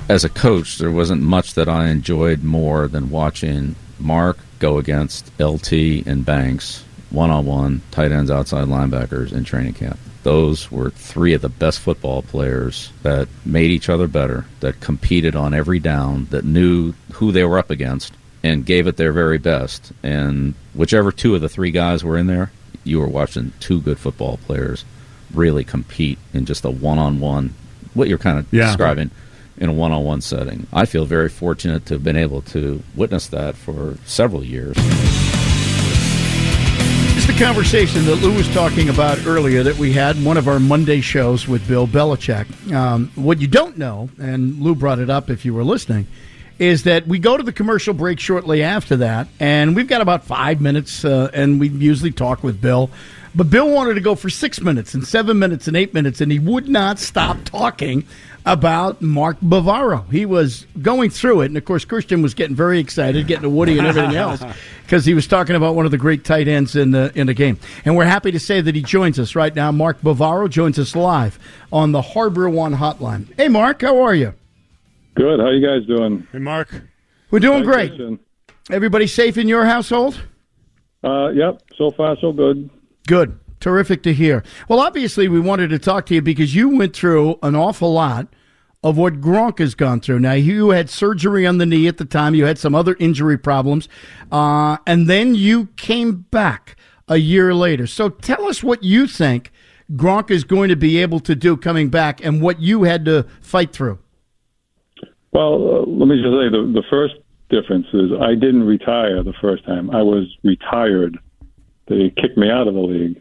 as a coach, there wasn't much that I enjoyed more than watching Mark go against LT and Banks one-on-one, tight ends, outside linebackers in training camp. Those were three of the best football players that made each other better, that competed on every down, that knew who they were up against, and gave it their very best. And whichever two of the three guys were in there, you were watching two good football players really compete in just a one-on-one, what you're kind of describing, in a one-on-one setting. I feel very fortunate to have been able to witness that for several years. It's the conversation that Lou was talking about earlier that we had in one of our Monday shows with Bill Belichick. What you don't know, and Lou brought it up if you were listening, is that we go to the commercial break shortly after that, and we've got about 5 minutes, and we usually talk with Bill. But Bill wanted to go for 6 minutes and 7 minutes and 8 minutes, and he would not stop talking about Mark Bavaro. He was going through it, and of course Christian was getting very excited, getting to Woody and everything else, because he was talking about one of the great tight ends in the game. And we're happy to say that he joins us right now. Mark Bavaro joins us live on the Harbor One hotline. Hey, Mark, how are you? Good. How you guys doing? Hey, Mark. We're doing great. Christian. Everybody safe in your household? Yep. So far, so good. Good. Terrific to hear. Well, obviously, we wanted to talk to you because you went through an awful lot of what Gronk has gone through. Now, you had surgery on the knee at the time. You had some other injury problems. And then you came back a year later. So tell us what you think Gronk is going to be able to do coming back and what you had to fight through. Well, let me just say the first difference is I didn't retire the first time. I was retired. They kicked me out of the league.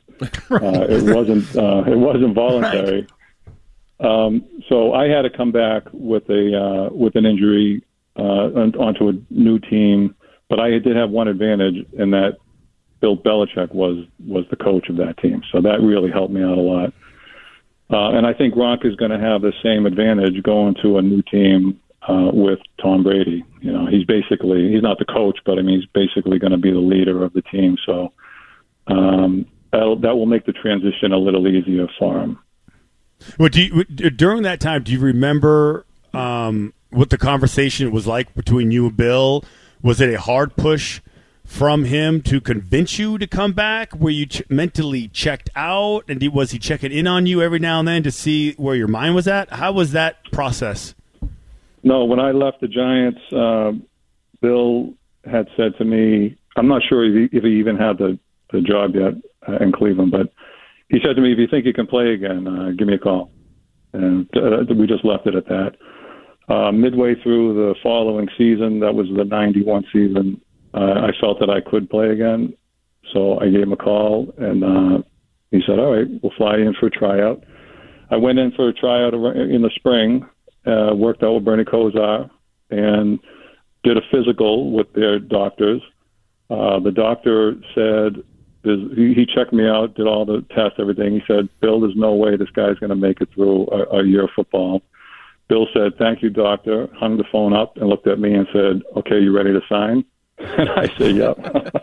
It wasn't voluntary. Right. So I had to come back with an injury onto a new team, but I did have one advantage in that Bill Belichick was the coach of that team, so that really helped me out a lot. And I think Gronk is going to have the same advantage going to a new team with Tom Brady. You know, he's not the coach, but I mean he's basically going to be the leader of the team. So. That will make the transition a little easier for him. Well, during that time, do you remember what the conversation was like between you and Bill? Was it a hard push from him to convince you to come back? Were you mentally checked out? And was he checking in on you every now and then to see where your mind was at? How was that process? No, when I left the Giants, Bill had said to me, I'm not sure if he even had the job yet in Cleveland, but he said to me, if you think you can play again, give me a call. And we just left it at that. Midway through the following season, that was the 91 season, I felt that I could play again. So I gave him a call, and he said, all right, we'll fly in for a tryout. I went in for a tryout in the spring, worked out with Bernie Kosar, and did a physical with their doctors. The doctor said, he checked me out, did all the tests, everything. He said, Bill, there's no way this guy's going to make it through a year of football. Bill said, thank you, doctor, hung the phone up and looked at me and said, okay, you ready to sign? And I said, yep.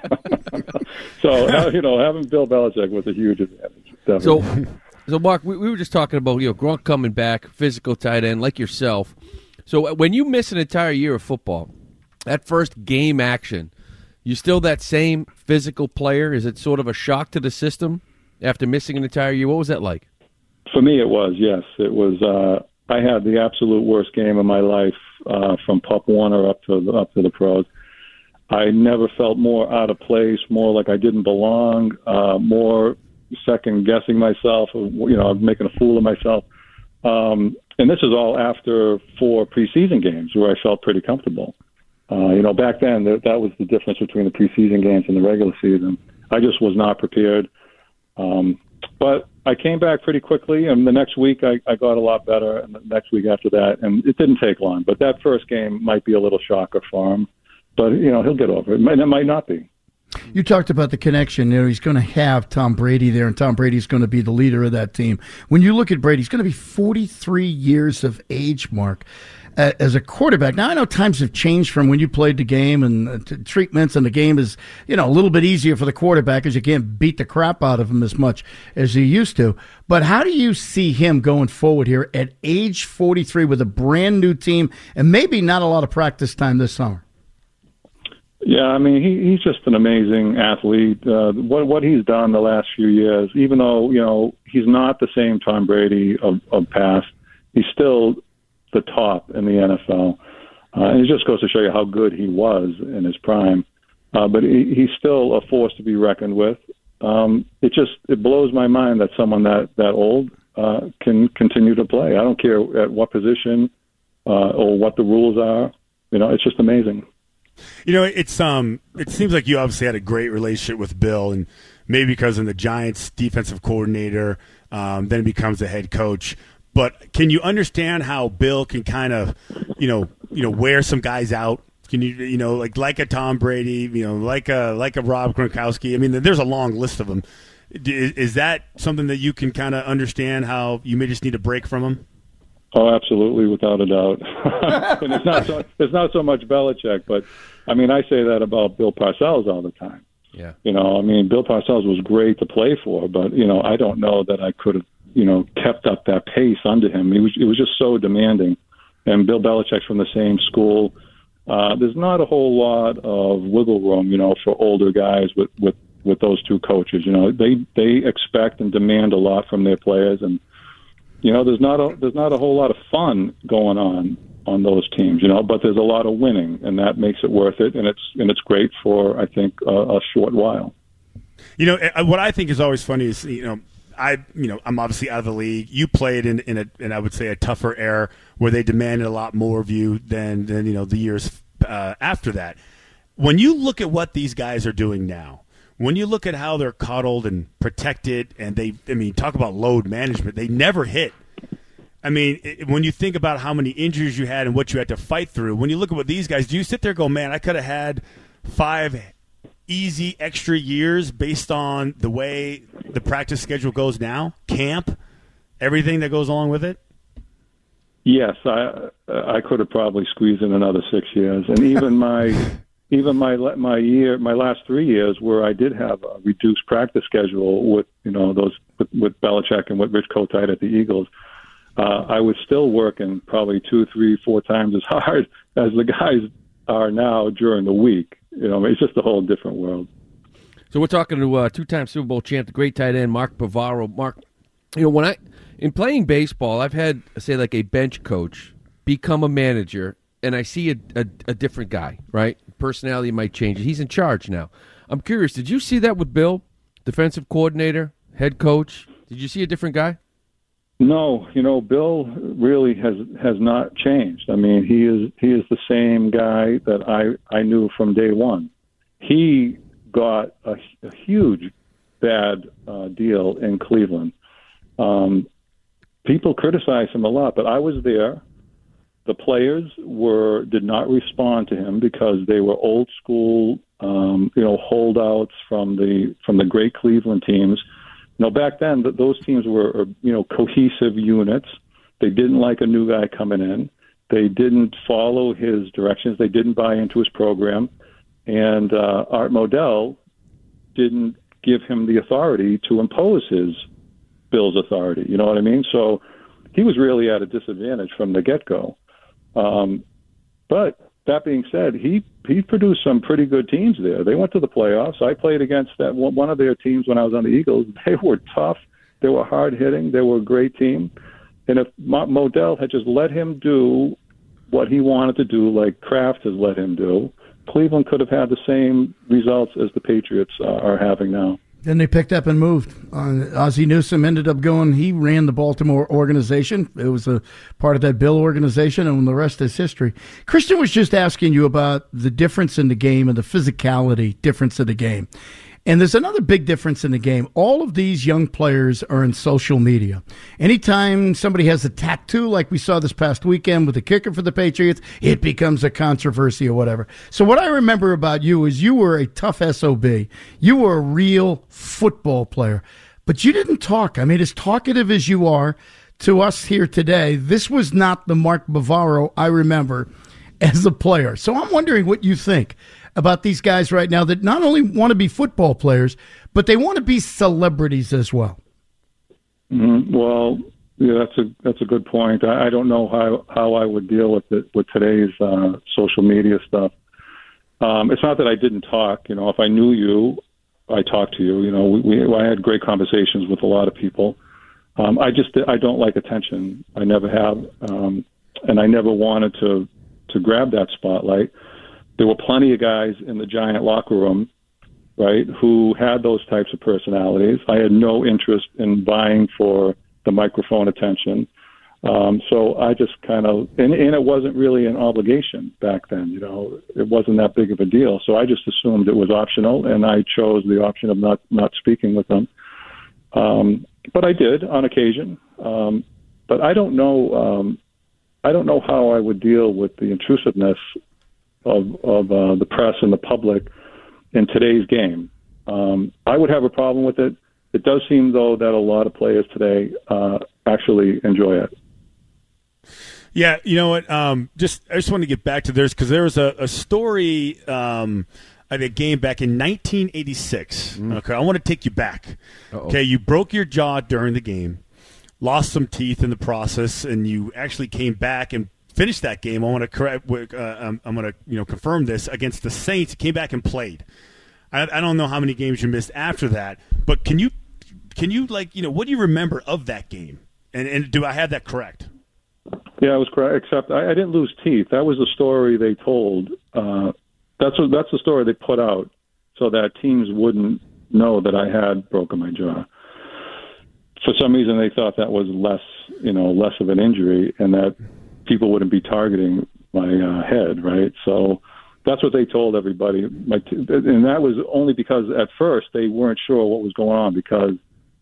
So, having Bill Belichick was a huge advantage. Definitely. So Mark, we were just talking about, Gronk coming back, physical tight end like yourself. So when you miss an entire year of football, that first game action, you still that same physical player? Is it sort of a shock to the system after missing an entire year? What was that like? For me, it was, yes. It was. I had the absolute worst game of my life from Pop Warner up to the pros. I never felt more out of place, more like I didn't belong, more second-guessing myself, making a fool of myself. And this is all after 4 preseason games where I felt pretty comfortable. Back then, that was the difference between the preseason games and the regular season. I just was not prepared. But I came back pretty quickly, and the next week I got a lot better, and the next week after that, and it didn't take long. But that first game might be a little shocker for him. But, he'll get over it. It might not be. You talked about the connection. He's going to have Tom Brady there, and Tom Brady's going to be the leader of that team. When you look at Brady, he's going to be 43 years of age, Mark. as a quarterback. Now, I know times have changed from when you played the game and treatments, and the game is, a little bit easier for the quarterback because you can't beat the crap out of him as much as you used to. But how do you see him going forward here at age 43 with a brand new team and maybe not a lot of practice time this summer? Yeah, I mean, he's just an amazing athlete. What he's done the last few years, even though, he's not the same Tom Brady of past, he's still the top in the NFL. And it just goes to show you how good he was in his prime. But he's still a force to be reckoned with. It blows my mind that someone that old can continue to play. I don't care at what position or what the rules are. It's just amazing. It seems like you obviously had a great relationship with Bill, and maybe because in the Giants defensive coordinator, then he becomes the head coach. But can you understand how Bill can kind of, wear some guys out? Can you, like a Tom Brady, like a Rob Gronkowski? I mean, there's a long list of them. Is that something that you can kind of understand how you may just need a break from him? Oh, absolutely, without a doubt. And it's not so much Belichick, but I mean, I say that about Bill Parcells all the time. Yeah. Bill Parcells was great to play for, but I don't know that I could have kept up that pace under him. It was just so demanding. And Bill Belichick's from the same school. There's not a whole lot of wiggle room, for older guys with those two coaches. They expect and demand a lot from their players, and there's not a whole lot of fun going on those teams, but there's a lot of winning, and that makes it worth it, and it's great for, I think, a short while. What I think is always funny is, I'm obviously out of the league. You played in I would say a tougher era where they demanded a lot more of you than the years after that. When you look at what these guys are doing now, when you look at how they're coddled and protected, and talk about load management, they never hit. When you think about how many injuries you had and what you had to fight through, when you look at what these guys do, you sit there and go, man, I could have had 5 easy extra years based on the way the practice schedule goes now, camp, everything that goes along with it? Yes, I could have probably squeezed in another 6 years, and even my last 3 years where I did have a reduced practice schedule with with Belichick and with Rich Kotite at the Eagles, I was still working probably 2, 3, 4 times as hard as the guys are now during the week. It's just a whole different world. So we're talking to two-time Super Bowl champ, the great tight end Mark Bavaro. Mark, in playing baseball, I've had, say, like a bench coach become a manager, and I see a different guy, right? Personality might change. He's in charge now. I'm curious, did you see that with Bill, defensive coordinator, head coach? Did you see a different guy? No, Bill really has not changed. I mean, he is the same guy that I knew from day one. He got a huge bad deal in Cleveland. People criticize him a lot, but I was there. The players did not respond to him because they were old school, holdouts from the great Cleveland teams. Back then, those teams were, cohesive units. They didn't like a new guy coming in. They didn't follow his directions. They didn't buy into his program. And Art Modell didn't give him the authority to impose Bill's authority. You know what I mean? So he was really at a disadvantage from the get-go. But that being said, he produced some pretty good teams there. They went to the playoffs. I played against one of their teams when I was on the Eagles. They were tough. They were hard-hitting. They were a great team. And if Modell had just let him do what he wanted to do, like Kraft has let him do, Cleveland could have had the same results as the Patriots are having now. Then they picked up and moved. Ozzie Newsome ended up going. He ran the Baltimore organization. It was a part of that Bill organization, and the rest is history. Christian was just asking you about the difference in the game and the physicality difference in the game. And there's another big difference in the game. All of these young players are in social media. Anytime somebody has a tattoo, like we saw this past weekend with the kicker for the Patriots, it becomes a controversy or whatever. So what I remember about you is you were a tough SOB. You were a real football player. But you didn't talk. I mean, as talkative as you are, to us here today, this was not the Mark Bavaro I remember as a player. So I'm wondering what you think about these guys right now that not only want to be football players, but they want to be celebrities as well. Mm-hmm. Well, yeah, that's a good point. I don't know how I would deal with it with today's social media stuff. It's not that I didn't talk. You know, if I knew you, I talked to you. You know, I had great conversations with a lot of people. I don't like attention. I never have, and I never wanted to grab that spotlight. There were plenty of guys in the Giant locker room, right, who had those types of personalities. I had no interest in vying for the microphone attention. So I just kind of, and it wasn't really an obligation back then, you know, it wasn't that big of a deal. So I just assumed it was optional, and I chose the option of not speaking with them. But I did on occasion. But I don't know how I would deal with the intrusiveness of the press and the public in today's game. I would have a problem with it. It does seem, though, that a lot of players today actually enjoy it. Yeah, you know what? I just want to get back to this because there was a story at a game back in 1986. Okay, I want to take you back. Uh-oh. Okay, you broke your jaw during the game, lost some teeth in the process, and you actually came back and finished that game. I want to correct. I'm going to confirm this against the Saints. Came back and played. I don't know how many games you missed after that, but can you what do you remember of that game? And do I have that correct? Yeah, it was correct. Except I didn't lose teeth. That was the story they told. That's the story they put out so that teams wouldn't know that I had broken my jaw. For some reason, they thought that was less of an injury, and that people wouldn't be targeting my head, right? So that's what they told everybody. And that was only because at first they weren't sure what was going on because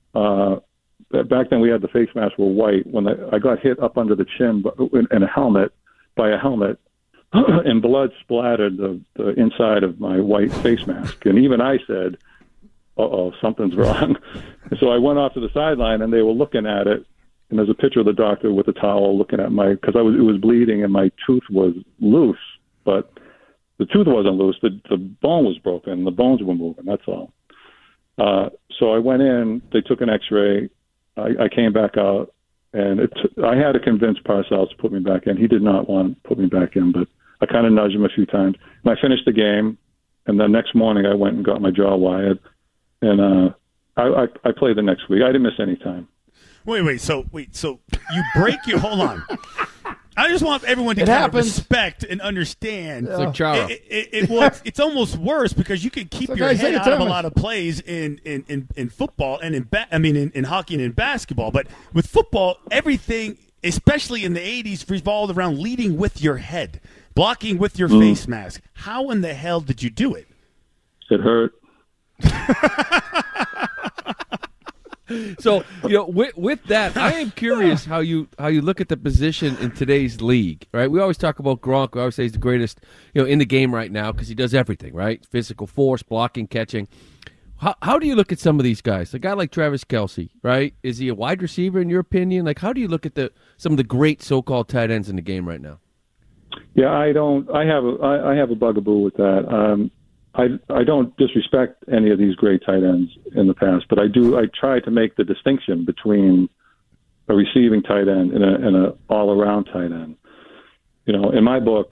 back then we had the face masks were white. When I got hit up under the chin in a helmet by a helmet, and blood splattered the inside of my white face mask. And even I said, uh-oh, something's wrong. And so I went off to the sideline, and they were looking at it. And there's a picture of the doctor with a towel looking at because it was bleeding and my tooth was loose, but the tooth wasn't loose. The bone was broken. The bones were moving. That's all. So I went in. They took an X-ray. I came back out, and I had to convince Parcells to put me back in. He did not want to put me back in, but I kind of nudged him a few times. And I finished the game, and the next morning I went and got my jaw wired, and I played the next week. I didn't miss any time. Wait. So you break your. Hold on. I just want everyone to kind of respect and understand. It's like Chara. It's almost worse because you can keep your head out of a lot of plays in football and in hockey and in basketball. But with football, everything, especially in the 80s, revolved around leading with your head, blocking with your face mask. How in the hell did you do it? It hurt. So, with that, I am curious how you look at the position in today's league, right? We always talk about Gronk. We always say he's the greatest, in the game right now because he does everything, right? Physical force, blocking, catching. How do you look at some of these guys? A guy like Travis Kelce, right? Is he a wide receiver in your opinion? Like, how do you look at some of the great so-called tight ends in the game right now? Yeah, I don't. I have a bugaboo with that. I don't disrespect any of these great tight ends in the past, but I try to make the distinction between a receiving tight end and an all-around tight end. In my book,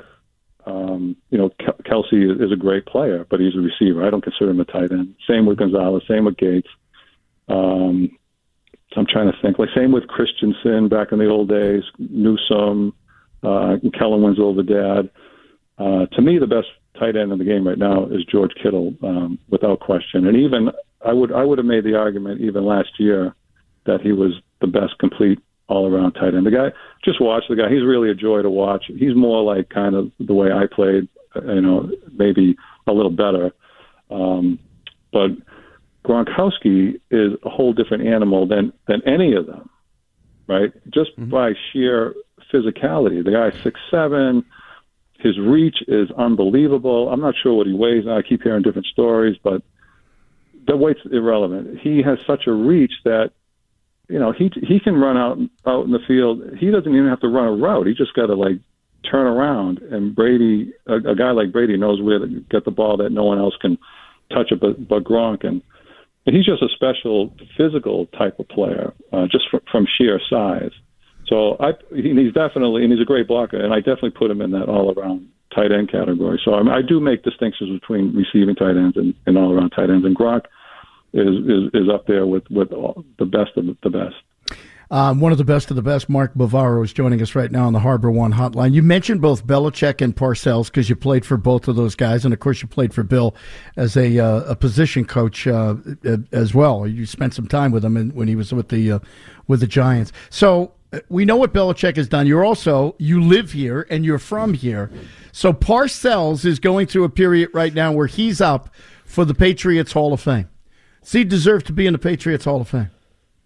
Kelce is a great player, but he's a receiver. I don't consider him a tight end. Same with Gonzalez, same with Gates. I'm trying to think. Like same with Christensen back in the old days, Newsome, Kellen Winslow, the dad. To me, the best tight end in the game right now is George Kittle, without question. And even I would have made the argument even last year that he was the best complete all-around tight end. The guy, just watch the guy. He's really a joy to watch. He's more like kind of the way I played, maybe a little better. But Gronkowski is a whole different animal than any of them, right? Just by sheer physicality. The guy's 6'7". His reach is unbelievable. I'm not sure what he weighs. I keep hearing different stories, but the weight's irrelevant. He has such a reach that he can run out in the field. He doesn't even have to run a route. He just got to turn around. And Brady, a guy like Brady, knows where to get the ball that no one else can touch it but Gronk. And he's just a special physical type of player, just from sheer size. So he's definitely, and he's a great blocker, and I definitely put him in that all-around tight end category. So I do make distinctions between receiving tight ends and all-around tight ends, and Gronk is up there with the best of the best. One of the best, Mark Bavaro, is joining us right now on the Harbor One Hotline. You mentioned both Belichick and Parcells because you played for both of those guys, and of course you played for Bill as a position coach as well. You spent some time with him when he was with the Giants. So we know what Belichick has done. You live here and you're from here. So Parcells is going through a period right now where he's up for the Patriots Hall of Fame. Does he deserve to be in the Patriots Hall of Fame?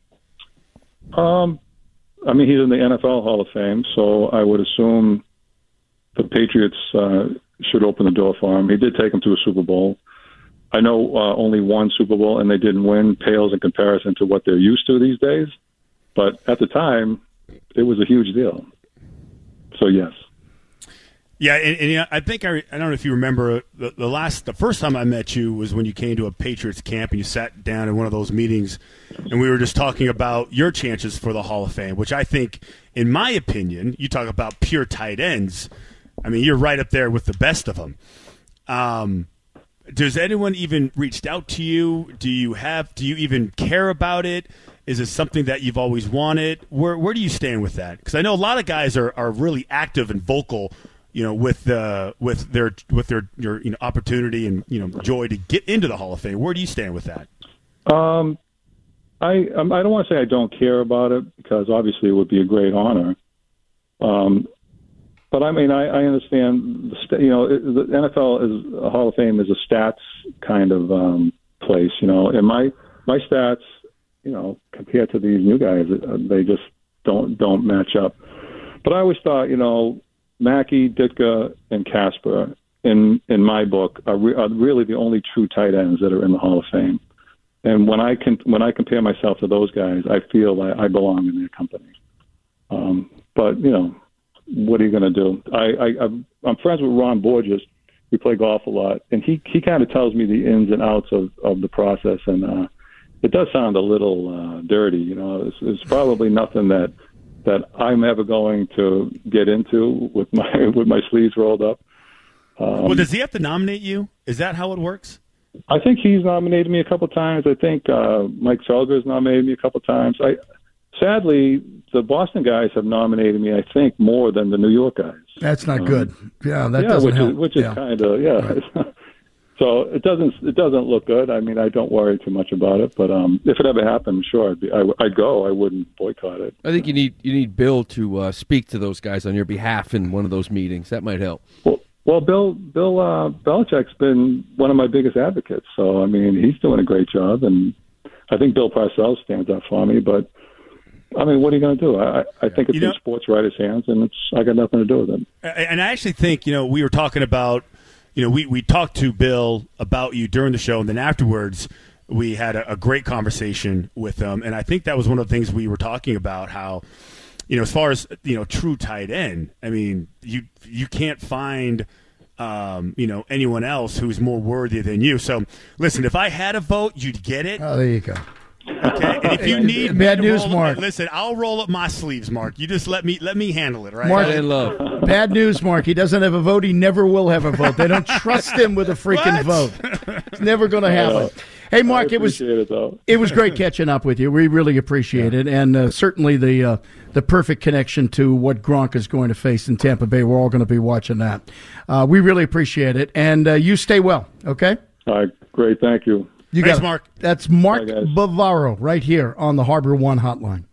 He's in the NFL Hall of Fame, so I would assume the Patriots should open the door for him. He did take him to a Super Bowl. I know only one Super Bowl, and they didn't win, pales in comparison to what they're used to these days. But at the time, it was a huge deal. So, yes. Yeah, and I think I don't know if you remember the first time I met you was when you came to a Patriots camp and you sat down in one of those meetings, and we were just talking about your chances for the Hall of Fame, which I think, in my opinion, you talk about pure tight ends. I mean, you're right up there with the best of them. Does anyone even reached out to you? Do you even care about it? Is it something that you've always wanted? Where do you stand with that? Because I know a lot of guys are really active and vocal, with their opportunity and joy to get into the Hall of Fame. Where do you stand with that? I don't want to say I don't care about it because obviously it would be a great honor. But I mean, I understand the NFL is a Hall of Fame is a stats kind of place, and my stats, compared to these new guys, they just don't match up. But I always thought, Mackey, Ditka, and Casper, in my book, are really the only true tight ends that are in the Hall of Fame. And when I compare myself to those guys, I feel I belong in their company. But what are you going to do? I'm friends with Ron Borges. We play golf a lot, and he kind of tells me the ins and outs of the process, and it does sound a little dirty. It's probably nothing that I'm ever going to get into with my sleeves rolled up. Well, does he have to nominate you? Is that how it works? I think he's nominated me a couple times. I think Mike Felger's nominated me a couple times. Sadly, the Boston guys have nominated me, I think, more than the New York guys. That's not good. Yeah, that doesn't help. Which is kind of, Right. So it doesn't look good. I mean, I don't worry too much about it. But if it ever happened, sure, I'd go. I wouldn't boycott it. I think you need Bill to speak to those guys on your behalf in one of those meetings. That might help. Well, Bill Belichick's been one of my biggest advocates. So I mean, he's doing a great job, and I think Bill Parcells stands up for me. But I mean, what are you going to do? I think it's in sports writers' hands, and I got nothing to do with it. And I actually think we were talking about. We talked to Bill about you during the show, and then afterwards we had a great conversation with him. And I think that was one of the things we were talking about, how, as far as, true tight end, I mean, you can't find, anyone else who's more worthy than you. So, listen, if I had a vote, you'd get it. Oh, there you go. Okay, and if you need bad news, Mark. Listen, I'll roll up my sleeves, Mark. You just let me handle it, right? Mark, in love. Bad news, Mark. He doesn't have a vote. He never will have a vote. They don't trust him with a freaking vote. It's never going to happen. Hey, Mark, it was great catching up with you. We really appreciate it, and certainly the perfect connection to what Gronk is going to face in Tampa Bay. We're all going to be watching that. We really appreciate it, and you stay well. Okay. All right. Great. Thank you. Thanks, Mark. That's Mark Bavaro right here on the Harbor One Hotline.